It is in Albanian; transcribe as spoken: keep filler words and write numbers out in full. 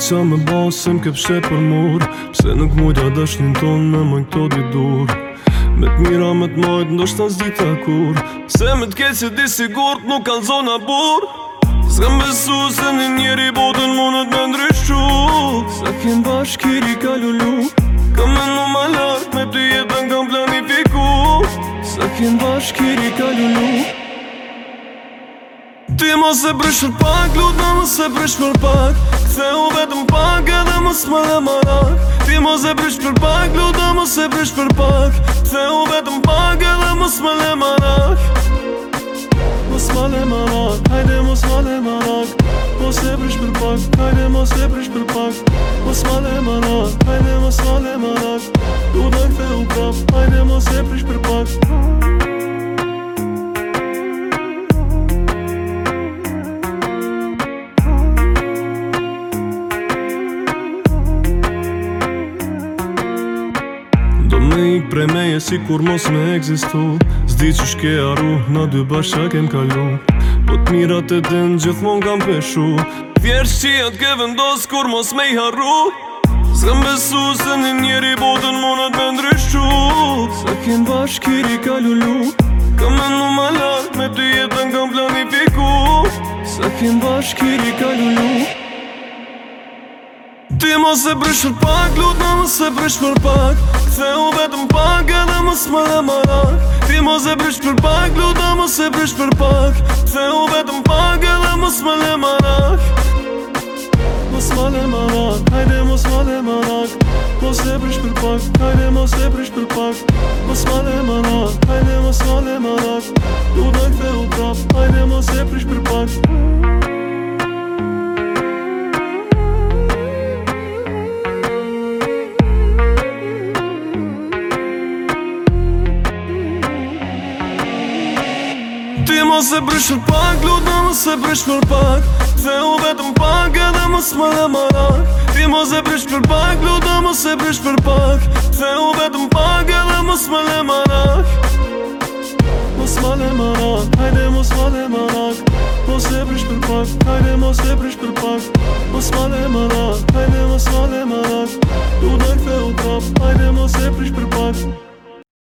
qa me bo se m'ke pshe për mur. Pse nuk mujta dashnin ton me moj këto di dur. Me t'mira me t'mojt ndoshta s'dita kur. Se me t'keq se di sigurt nuk kallzona bur. S'kam besu se një njeri botën mundet me ndryshu. Sa kem bashkiri ka lulu. Kam menu ma lart me ty jetën kam planifiku. Sa kem bashkiri ka lulu. Ti mos e brish për pak, lutna mos e brish për pak. Ktheu vetëm pak edhe mos më le marak. Ti mos e brish për pak, lutna mos e brish për pak. Ktheu vetëm pak edhe mos më le marak. Mos më le marak, hajde mos më le marak. Mos e brish për pak, hajde mos e brish për pak. Mos më le marak, hajde mos më le marak. Lutna ktheu prap, hajde mos e brish për pak. Do me ik prej meje si kur mos me egzistu. Zdi që shke arru, na dy bashka kem kalu. Po t'mirat e din gjithmon kam peshu. Thjesht që jatë ke vendos kur mos me i harru. S'kam besu se një njeri botën mundet me ndryshu. Sa kem bashkiri ka lulu. Kam menu ma lart me ty jetën kam planifiku. Sa kem bashkiri ka lulu. Ti mos e brish për pak, lutna mos e brish për pak. Ktheu vetëm pak edhe mos më le marak. Ti mos e brish për pak, lutna mos e brish për pak. Ktheu vetëm pak edhe mos më le marak. Mos më le marak, hajde mos më le marak. Mos e brish për pak, hajde mos e brish për pak. Mos më le marak, hajde mos më le marak. Lutna ktheu prap, hajde mos e brish për pak. Ti mos e brish për pak, lutna mos e brish për pak. Ktheu vetëm pak edhe mos më le marak. Ti mos e brish për pak, lutna mos e brish për pak. Ktheu vetëm pak edhe mos më le marak. Mos më le marak, hajde mos më le marak. Mos e brish për pak, hajde mos e brish për pak. Mos më le marak, hajde mos më le marak. Lutna ktheu prap, hajde mos e brish për pak.